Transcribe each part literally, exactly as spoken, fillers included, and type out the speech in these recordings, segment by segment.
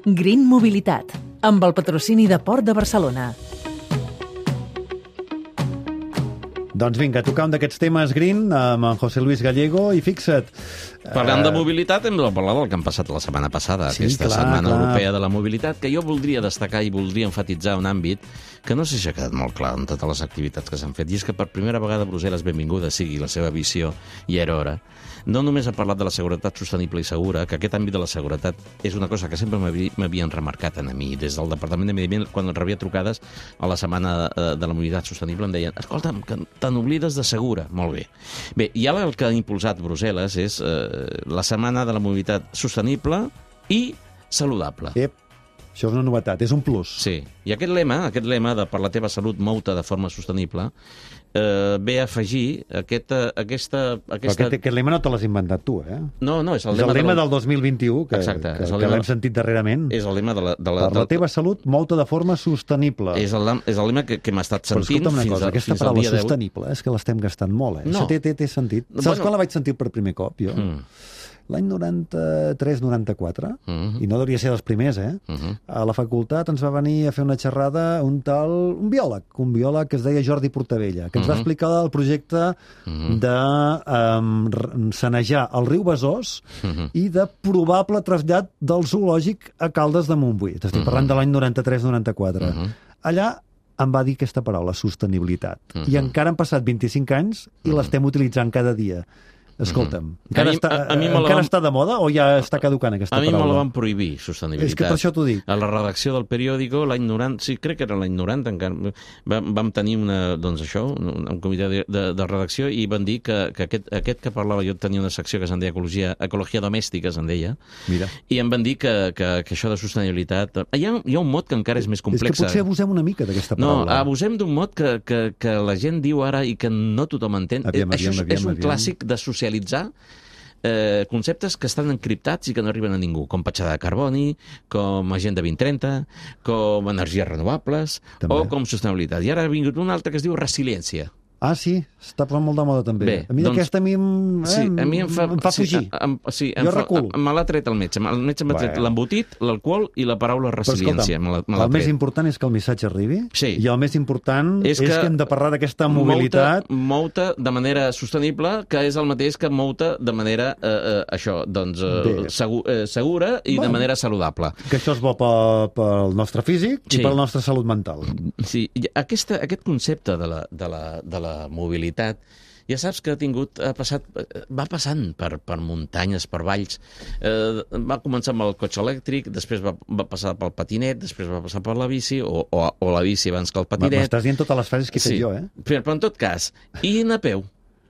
Green Mobilitat, amb el patrocini de Port de Barcelona. Doncs vinga, tocar un d'aquests temes green amb en José Luis Gallego i fixa't... Parlant de mobilitat, hem de parlar del que han passat la setmana passada, Sí, aquesta clar, Setmana clar. Europea de la Mobilitat, que jo voldria destacar i voldria enfatitzar un àmbit que no sé si ha quedat molt clar en totes les activitats que s'han fet, i és que per primera vegada Brussel·les, benvinguda sigui la seva visió, i era hora, no només ha parlat de la seguretat sostenible i segura, que aquest àmbit de la seguretat és una cosa que sempre m'havi- m'havien remarcat a mi, des del Departament de Medi Ambient, quan rebia trucades a la Setmana eh, de la Mobilitat Sostenible, em deien, escolta'm, que te n'oblides de segura. Molt bé. Bé, i ara el que ha impulsat Brussel·les és eh, la Setmana de la Mobilitat Sostenible i saludable. Ep, això és una novetat, és un plus. Sí, i aquest lema, aquest lema de per la teva salut mou-te de forma sostenible, eh, ve a afegir aquesta... aquesta, Però aquesta... aquest, aquest lema no te l'has inventat tu, eh? No, no, és el És el lema, lema de la... del dos mil vint-i-u, que, Exacte, que, és el que lema- l'hem sentit darrerament. És el lema de la... De la Per la del- teva salut, mou-te de forma sostenible. És el, lem- és el lema que, que hem estat Però sentint escolta'm una fins, cosa, a, aquesta fins al paraula dia d'avui. sostenible és que l'estem gastant molt, eh? No. Això té, té, té sentit. Saps Bueno. quan la vaig sentir per primer cop, jo? Mm. L'any noranta-tres noranta-quatre, Mhm. i no devia ser dels primers, eh? Mhm. A la facultat ens va venir a fer una xerrada un tal, un biòleg, un biòleg que es deia Jordi Portabella, que ens va Mhm. explicar el projecte Mhm. de um, r- sanejar el riu Besòs Mhm. i de probable trasllat del zoològic a Caldes de Montbui. T'estic parlant de l'any noranta-tres noranta-quatre. Mhm. Allà em va dir aquesta paraula, sostenibilitat. Mhm. I encara han passat vint-i-cinc anys i l'estem utilitzant cada dia. Escolta'm, encara, A mi- està, a- a mi me la encara van- està de moda o ja està caducant aquesta A mi me paraula? la van prohibir, sostenibilitat. És que per això t'ho dic. A la redacció del periòdico, l'any noranta, sí, crec que era l'any noranta, encara, vam, vam tenir una, doncs això, un, un comitè de, de, de redacció i van dir que, que aquest, aquest que parlava, jo tenia una secció que se'n deia Ecologia, Ecologia Domèstica, se'n deia, Mira. i em van dir que, que, que això de sostenibilitat... Hi ha, hi ha un mot que encara és més És complex. que potser abusem una mica d'aquesta No, paraula. abusem d'un mot que, que, que la gent diu ara i que no tothom entén. Aviam, Eh, Això és, aviam, és un aviam. clàssic de socialitzar eh, conceptes que estan encriptats i que no arriben a ningú, com petjada de carboni, com Agenda vint trenta, com energies renovables També. o com sostenibilitat. I ara ha vingut un altre que es diu resiliència. Ah, sí? Està posant molt de moda també. Bé, a mi doncs- aquesta a mi em, eh, Sí, a mi em fa, em fa fugir. Sí, em, sí, em Jo fa, reculo. Me l'ha tret el metge. El metge m'ha tret Bueno. l'embotit, l'alcohol i la paraula Però resiliència. escolta'm, me l'ha- me l'ha el més tret. important és que el missatge arribi Sí. i el més important és, És és que que hem de parlar d'aquesta mobilitat. Mou-te, mou-te de manera sostenible, que és el mateix que mou-te de manera, eh, eh, això, doncs, Bé. eh, segu, eh, segura i Bueno. de manera saludable. Que això és bo pel, pel nostre físic Sí. i per la nostra salut mental. Sí, i aquesta, aquest concepte de la, de, la, de la mobilitat, ja saps que ha tingut, ha passat, va passant per, per muntanyes, per valls. Eh, va començar amb el cotxe elèctric, després va, va passar pel patinet, després va passar per la bici, o, o, o la bici abans que el patinet. M'estàs dient totes les fases que he fet Sí. jo, eh? Però, però en tot cas, i anar a peu?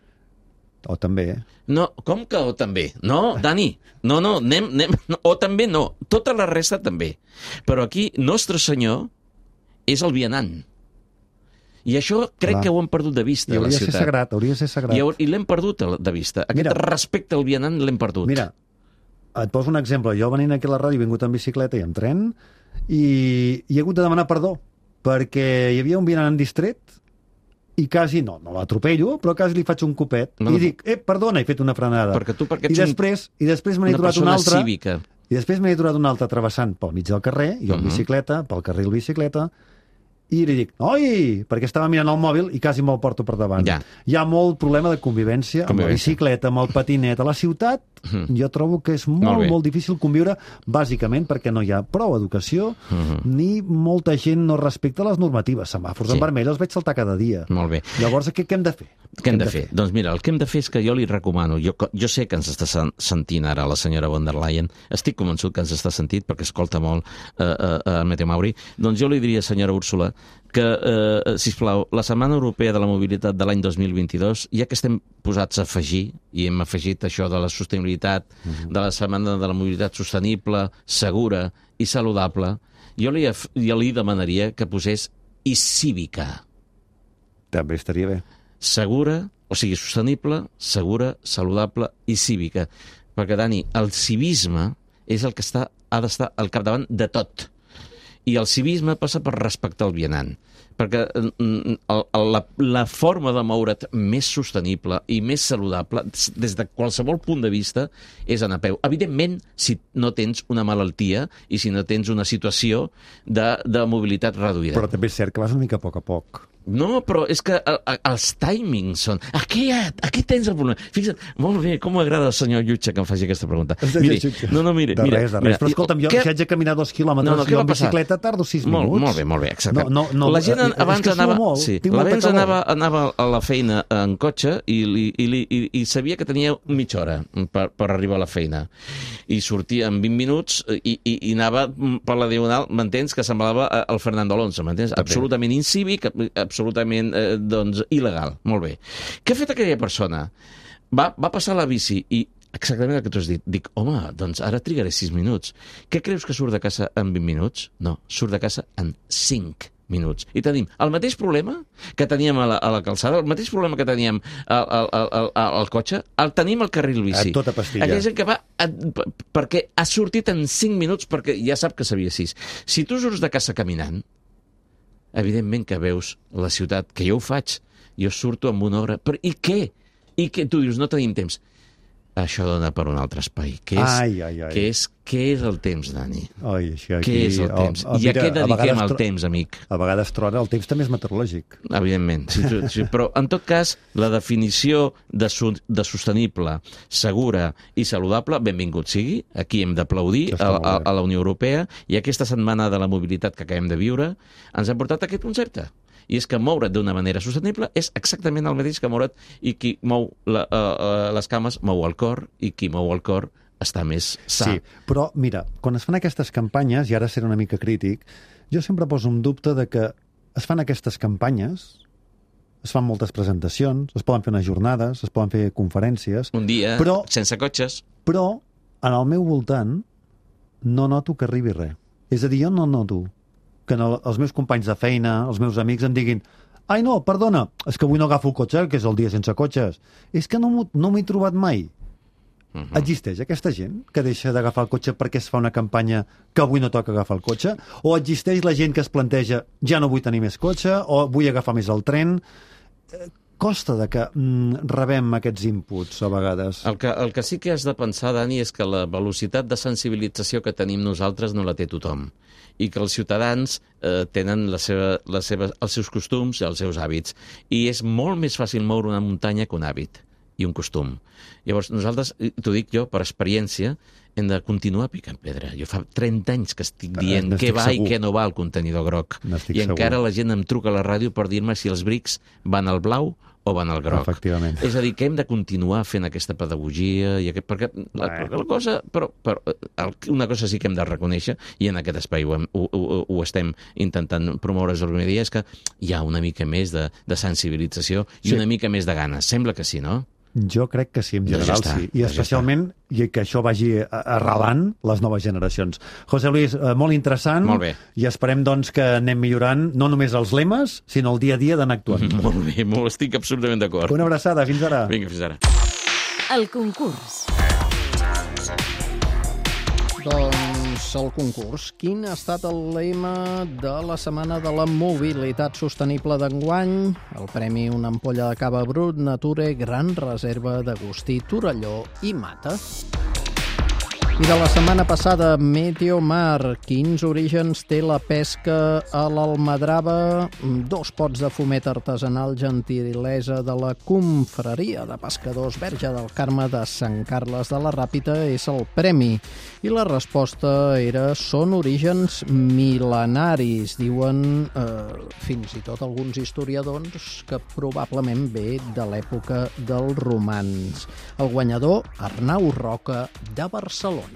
O també, eh? No, com que o també? No, Dani, no, no, anem, anem, no, o també no, tota la resta també. Però aquí, Nostre Senyor és el vianant. I això crec Clar. que ho hem perdut de vista I a la hauria de ser ciutat. sagrat, hauria de ser sagrat. I, hau- I l'hem perdut de vista. Aquest Mira. respecte al vianant l'hem perdut. Mira, et poso un exemple. Jo venint aquí a la ràdio he vingut en bicicleta i en tren i, i he hagut de demanar perdó perquè hi havia un vianant distret i quasi, no, no l'atropello, però quasi li faig un copet. No, I no. dic, eh, perdona, he fet una frenada. Perquè tu perquè I ets un- després, i després me n'he una trobat persona una altra... cívica. I després me n'he trobat una altra travessant pel mig del carrer, jo en Mhm. bicicleta, pel carril bicicleta, i li dic, oi, perquè estava mirant el mòbil i quasi me'l porto per davant. Ja. Hi ha molt problema de convivència, amb la Convivència. bicicleta, amb el patinet. A la ciutat Mhm. jo trobo que és Molt molt, bé. molt difícil conviure, bàsicament perquè no hi ha prou educació, Mhm. ni molta gent no respecta les normatives. Semàfors Sí. en vermell els veig saltar cada dia. Molt bé. Llavors, què, què hem de fer? Què hem de fer? Doncs mira, el que hem de fer és que jo li recomano, jo, jo sé que ens està sen- sentint ara la senyora von der Leyen, estic convençut que ens està sentint perquè escolta molt eh, eh, eh, Meteo Mauri, doncs jo li diria, senyora Úrsula, que, eh, sisplau, la Setmana Europea de la Mobilitat de l'any dos mil vint-i-dos, ja que estem posats a afegir, i hem afegit això de la sostenibilitat, uh-huh. de la Setmana de la Mobilitat Sostenible, segura i saludable, jo li, af- jo li demanaria que posés i cívica. També estaria bé. Segura, o sigui, sostenible, segura, saludable i cívica. Perquè, Dani, el civisme és el que està, ha d'estar al capdavant de tot. I el civisme passa per respectar el vianant, perquè el, el, la, la forma de moure't més sostenible i més saludable, des de qualsevol punt de vista, és anar a peu. Evidentment, si no tens una malaltia i si no tens una situació de, de mobilitat reduïda. Però també és cert que vas una mica a poc a poc. No, però és que el, el, els timings són... Aquí, aquí tens el problema. Fixa't, molt bé, com m'agrada el senyor Llutxa que em faci aquesta pregunta. Miri, no, no, mire, de mira, res, de res. mira, Però escolta'm, jo, què... si haig de caminar dos quilòmetres, no, no, jo en bicicleta tardo sis molt, minuts. Molt bé, molt bé, exacte. No, no, no, la gent és abans que anava, molt, sí, abans anava, anava a la feina en cotxe i, i, i, i, i sabia que tenia mitja hora per, per arribar a la feina. I sortia en vint minuts i, i, i anava per la diagonal, m'entens, que semblava el Fernando Alonso, m'entens? Absolutament incívic, absolutament... Eh, doncs, il·legal. Molt bé. Què ha fet aquella persona? Va, va passar la bici i exactament el que tu has dit. Dic, home, doncs ara trigaré sis minuts. Què creus que surt de casa en vint minuts? No, surt de casa en cinc minuts. I tenim el mateix problema que teníem a la, a la calçada, el mateix problema que teníem al, al, al, al cotxe, el tenim al carril bici. A tota pastilla. Aquella gent que va a, perquè ha sortit en cinc minuts perquè ja sap que sabia sis. Si tu surts de casa caminant, evidentment que veus la ciutat, que jo ho faig, jo surto amb una hora, però i què? I què? Tu dius, no tenim temps. Això dona per un altre espai. Què és, ai, ai, ai. Què és, què és el temps, Dani? Ai, això aquí... Què és el temps? Oh, oh, I a què dediquem el tro... temps, amic? A vegades trona, el temps també és meteorològic. Evidentment, sí, sí, però en tot cas, la definició de, su de sostenible, segura i saludable, benvingut sigui, aquí hem d'aplaudir a, a, a la Unió Europea, i aquesta setmana de la mobilitat que acabem de viure ens ha portat aquest concepte. I és que moure't d'una manera sostenible és exactament el mateix que moure't, i qui mou la, uh, uh, les cames mou el cor, i qui mou el cor està més sa. Sí, però mira, quan es fan aquestes campanyes, i ara seré una mica crític, jo sempre poso un dubte de que es fan aquestes campanyes, es fan moltes presentacions, es poden fer unes jornades, es poden fer conferències... Un dia, però, sense cotxes. Però, en el meu voltant, no noto que arribi res. És a dir, jo no noto que el, els meus companys de feina, els meus amics em diguin ai, no, perdona, és que avui no agafo el cotxe, que és el dia sense cotxes. És que no m'ho no he trobat mai. Uh -huh. Existeix aquesta gent que deixa d'agafar el cotxe perquè es fa una campanya que avui no toca agafar el cotxe? O existeix la gent que es planteja ja no vull tenir més cotxe, o vull agafar més el tren? Costa de que mm, rebem aquests inputs a vegades. El que, el que sí que has de pensar, Dani, és que la velocitat de sensibilització que tenim nosaltres no la té tothom, i que els ciutadans eh, tenen la seva, la seva, els seus costums i els seus hàbits, i és molt més fàcil moure una muntanya que un hàbit i un costum. Llavors, nosaltres, t'ho dic jo, per experiència, hem de continuar picant pedra. Jo fa trenta anys que estic dient què va segur. I què no va al contenidor groc. I encara segur. La gent em truca a la ràdio per dir-me si els brics van al blau o van al groc. Efectivament. És a dir, que hem de continuar fent aquesta pedagogia, i aquest, perquè la, la cosa, però, però una cosa sí que hem de reconèixer, i en aquest espai ho, ho, ho, ho estem intentant promoure el primer dia, és que hi ha una mica més de, de sensibilització i sí. Una mica més de ganes. Sembla que sí, no? Jo crec que sí, en general ja sí. I especialment ja que això vagi arrelant les noves generacions. José Luis, molt interessant. Molt bé. I esperem, doncs, que anem millorant no només els lemes, sinó el dia a dia d'anar actuant. Molt bé, molt, estic absolutament d'acord. Una abraçada, fins ara. Vinga, fins ara. El concurs. Doncs el concurs. Quin ha estat el lema de la Setmana de la Mobilitat Sostenible d'enguany? El premi Una ampolla de cava brut Nature Gran Reserva d'Agustí Torelló i Mata. I de la setmana passada, Meteomar. Quins orígens té la pesca a l'Almadrava? Dos pots de fumet artesanal gentilesa de la Confraria de Pescadors Verge del Carme de Sant Carles de la Ràpita és el premi. I la resposta era són orígens mil·lenaris. Diuen eh, fins i tot alguns historiadors que probablement ve de l'època dels romans. El guanyador, Arnau Roca, de Barcelona.